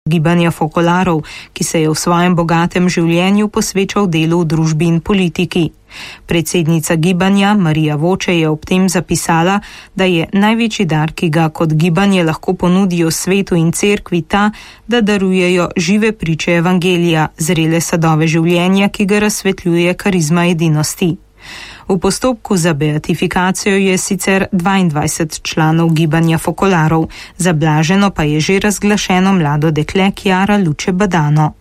Gibanja Fokolarov, ki se je v svojem bogatem življenju posvečal delu v družbi in politiki. Predsednica gibanja Marija Voče je ob tem zapisala, da je največji dar, ki ga kot gibanje lahko ponudijo svetu in cerkvi, ta, da darujejo žive priče evangelija, zrele sadove življenja, ki ga razsvetljuje karizma edinosti. V postopku za beatifikacijo je sicer 22 članov gibanja Fokolarov, za blaženo pa je že razglašeno mlado dekle Chiara Luce Badano.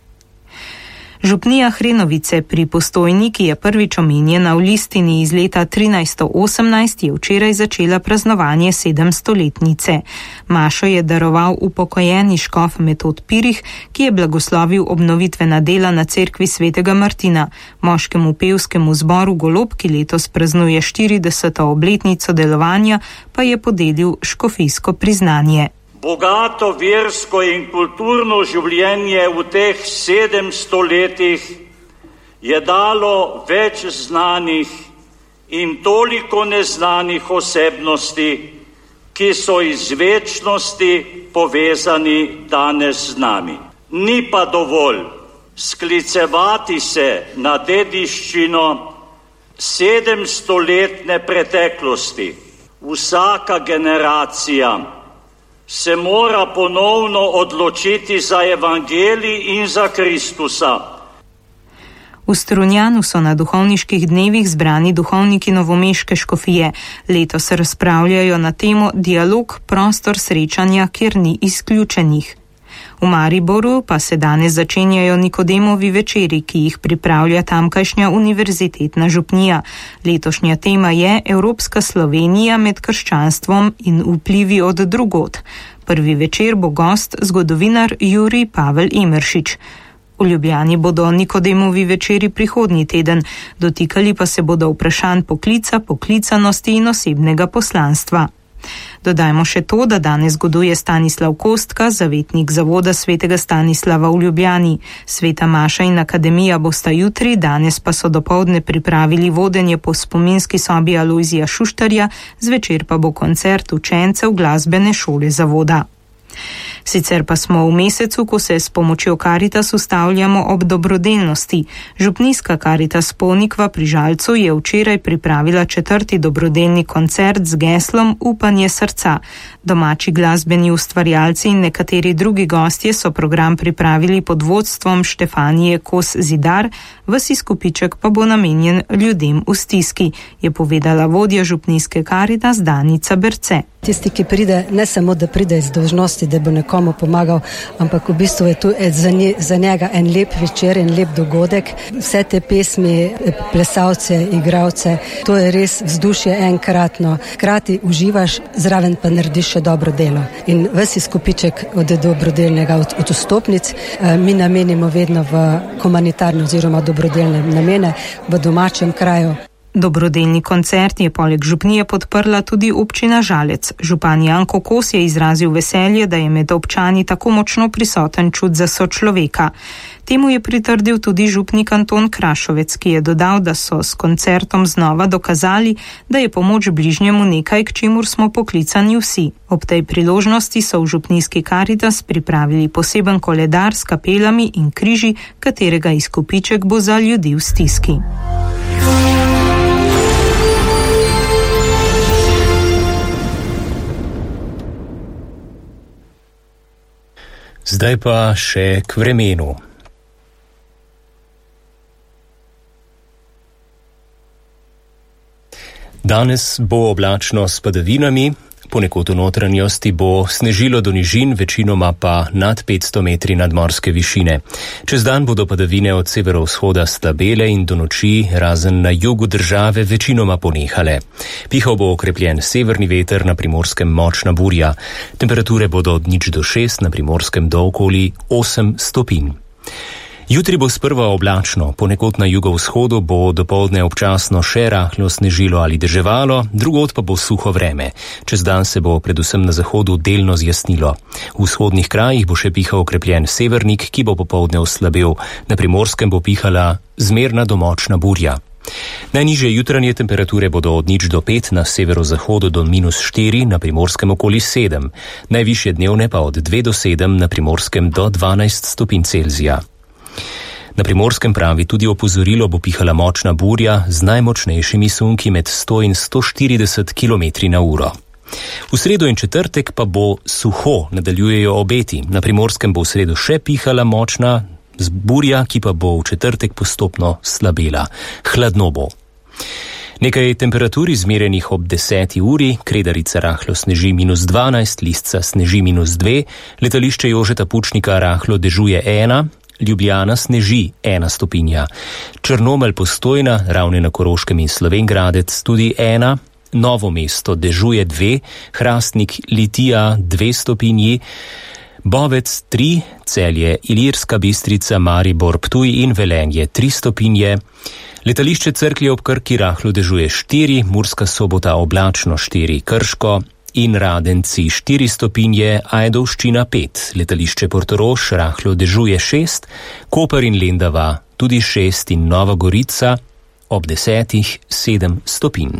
Župnija Hrenovice pri Postojni, ki je prvič omenjena v listini iz leta 1318, je včeraj začela praznovanje 700-letnice. Mašo je daroval upokojeni škof Metod Pirih, ki je blagoslovil obnovitvena dela na cerkvi svetega Martina. Moškemu pevskemu zboru Golob, ki letos praznuje 40. obletnico delovanja, pa je podelil škofijsko priznanje. Bogato versko in kulturno življenje v teh 700 letih je dalo več znanih in toliko neznanih osebnosti, ki so iz večnosti povezani danes z nami. Ni pa dovolj sklicevati se na dediščino 700-letne preteklosti. Vsaka generacija se mora ponovno odločiti za evangelij in za Kristusa. V Strunjanu so na duhovniških dnevih zbrani duhovniki novomeške škofije. Letos razpravljajo na temo Dialog, prostor srečanja, kjer ni izključenih. V Mariboru pa se danes začenjajo Nikodemovi večeri, ki jih pripravlja tamkajšnja univerzitetna župnija. Letošnja tema je Evropska Slovenija med krščanstvom in vplivi od drugod. Prvi večer bo gost zgodovinar Jurij Pavel Emeršič. V Ljubljani bodo Nikodemovi večeri prihodnji teden, dotikali pa se bodo vprašanj poklica, poklicanosti in osebnega poslanstva. Dodajmo še to, da danes goduje Stanislav Kostka, zavetnik zavoda svetega Stanislava v Ljubljani. Sveta maša in akademija bosta jutri, danes pa so dopoldne pripravili vodenje po spominski sobi Alojzija Šuštarja, zvečer pa bo koncert učencev glasbene šole zavoda. Sicer pa smo v mesecu, ko se s pomočjo Karitas ustavljamo ob dobrodelnosti. Župnijska Karitas Ponikva pri Žalcu je včeraj pripravila 4. dobrodelni koncert z geslom Upanje srca. Domači glasbeni ustvarjalci in nekateri drugi gostje so program pripravili pod vodstvom Štefanije Kos Zidar, ves izkupiček pa bo namenjen ljudem v stiski, je povedala vodja župnijske Karitas Danica Berce. Tisti, ki pride, ne samo da pride iz dolžnosti, da bo nekomu pomagal, ampak v bistvu je tu za njega en lep večer, en lep dogodek. Vse te pesmi, plesalce, igralce, to je res vzdušje enkratno. Hkrati uživaš, zraven pa narediš še dobro delo. In ves izkupiček od dobrodelnega, od vstopnic, mi namenimo vedno v humanitarne oziroma dobrodelne namene v domačem kraju. Dobrodelni koncert je poleg župnije podprla tudi občina Žalec. Župan Janko Kos je izrazil veselje, da je med občani tako močno prisoten čut za sočloveka. Temu je pritrdil tudi župnik Anton Krašovec, ki je dodal, da so s koncertom znova dokazali, da je pomoč bližnjemu nekaj, k čemur smo poklicani vsi. Ob tej priložnosti so v župnijski Karitas pripravili poseben koledar s kapelami in križi, katerega izkupiček bo za ljudi v stiski. Zdaj pa še k vremenu. Danes bo oblačno s padavinami, ponekod v notranjosti bo snežilo do nižin, večinoma pa nad 500 metri nadmorske višine. Čez dan bodo padavine od severovzhoda slabele in do noči, razen na jugu države, večinoma ponehale. Pihal bo okrepljen severni veter, na Primorskem močna burja. Temperature bodo od 0 do 6, na Primorskem do okoli 8 stopinj. Jutri bo sprva oblačno, ponekod na jugovzhodu bo dopoldne občasno še rahlo snežilo ali deževalo, drugod pa bo suho vreme. Čez dan se bo predvsem na zahodu delno zjasnilo. V vzhodnih krajih bo še pihal okrepljen severnik, ki bo popoldne oslabel. Na Primorskem bo pihala zmerna do močna burja. Najnižje jutranje temperature bodo od 0 do 5 na severozahodu do -4, na Primorskem okoli 7, najvišje dnevne pa od 2 do 7, na Primorskem do 12 stopinj Celzija. Na Primorskem pravi tudi opozorilo bo pihala močna burja z najmočnejšimi sunki med 100 in 140 km/h. V sredo in četrtek pa bo suho, nadaljujejo obeti. Na Primorskem bo v sredo še pihala močna burja, ki pa bo v četrtek postopno slabela. Hladno bo. Nekaj temperatur izmerjenih ob 10. uri, Kredarica rahlo sneži -12, Listca sneži -2, letališče Jožeta Pučnika rahlo dežuje 1, Ljubljana sneži 1 stopinja, Črnomelj Postojna, Ravne na Koroškem in Slovenj tudi 1, Novo mesto dežuje 2, Hrastnik Litija 2 stopinji, Bovec 3, Celje, Ilirska Bistrica, Maribor, Ptuj in Velenje 3 stopinje, letališče Cerklje ob Krki rahlo dežuje 4, Murska Sobota oblačno 4, Krško in Radenci 4 stopinje, Ajdovščina 5, letališče Portorož rahlo dežuje 6, Koper in Lendava tudi 6 in Nova Gorica ob 10 7 stopinj.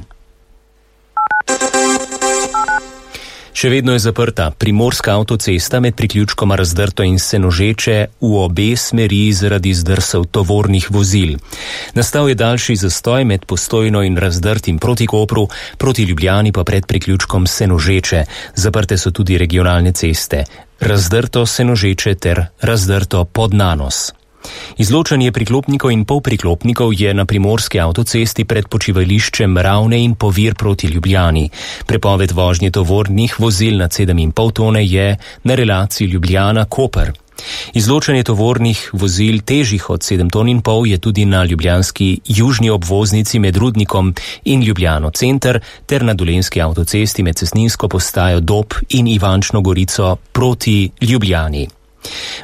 Še vedno je zaprta primorska avtocesta med priključkoma Razdrto in Senožeče v obe smeri zaradi zdrsov tovornih vozil. Nastal je daljši zastoj med Postojno in Razdrtim proti Kopru, proti Ljubljani pa pred priključkom Senožeče. Zaprte so tudi regionalne ceste Razdrto Senožeče ter Razdrto Podnanos. Izločanje priklopnikov in polpriklopnikov je na primorski avtocesti pred počivališčem Ravne in Povir proti Ljubljani. Prepoved vožnje tovornih vozil nad 7,5 tone je na relaciji Ljubljana-Koper. Izločanje tovornih vozil težjih od 7,5 ton je tudi na ljubljanski južni obvoznici med Rudnikom in Ljubljano center ter na dolenjski avtocesti med cestninsko postajo Dob in Ivančno Gorico proti Ljubljani.